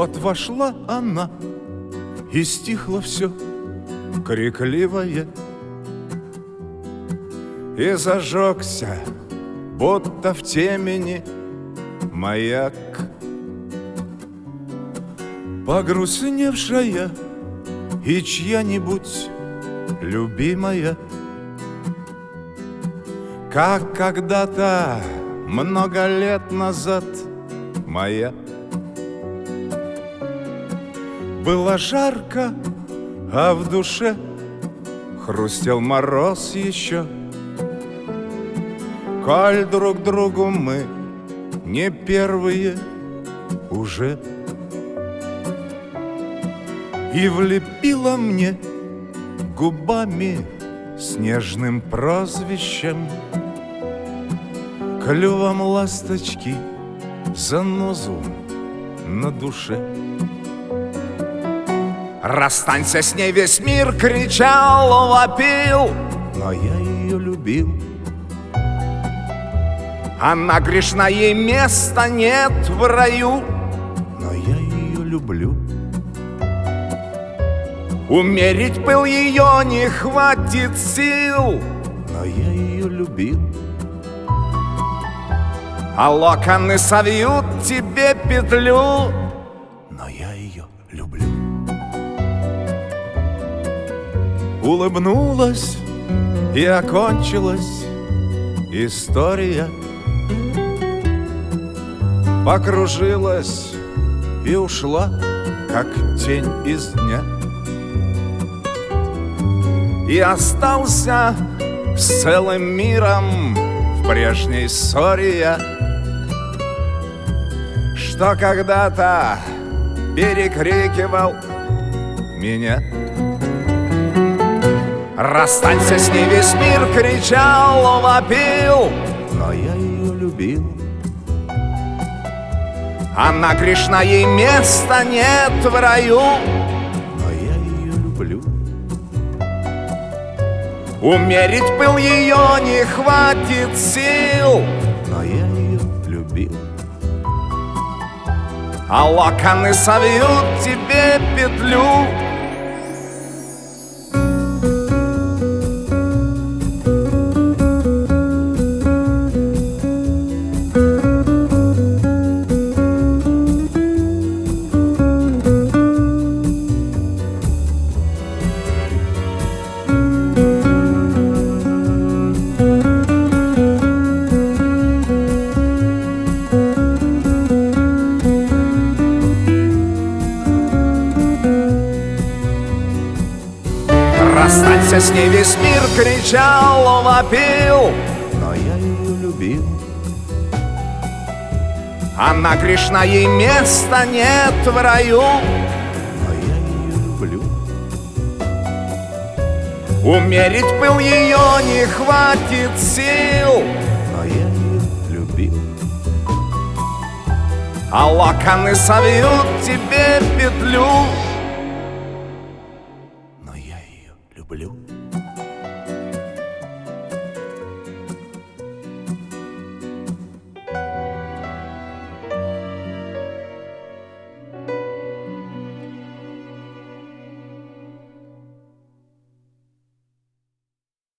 Вот вошла она, и стихло все крикливое, и зажегся, будто в темени, маяк. Погрустневшая и чья-нибудь любимая, как когда-то много лет назад моя. Было жарко, а в душе хрустел мороз еще. Коль друг другу мы не первые уже. И влепила мне губами с нежным прозвищем, клювом ласточки занозу на душе. Расстанься с ней, весь мир кричал, вопил, но я ее любил. Она грешна, ей места нет в раю, но я ее люблю. Умерить пыл ее не хватит сил, но я ее любил. А локоны совьют тебе петлю, но я ее люблю. Улыбнулась и окончилась история. Покружилась и ушла, как тень из дня. И остался с целым миром в прежней ссоре я, что когда-то перекрикивал меня. Расстанься с ней, весь мир кричал, вопил, но я ее любил. Она грешна, ей места нет в раю, но я ее люблю. Умерить пыл ее не хватит сил, но я ее любил. А локоны совьют тебе петлю. Расстанься с ней, весь мир кричал, вопил, но я ее любил. Она грешна, ей места нет в раю, но я ее люблю. Умерить пыл ее не хватит сил, но я ее любил. А локоны совьют тебе петлю, люблю.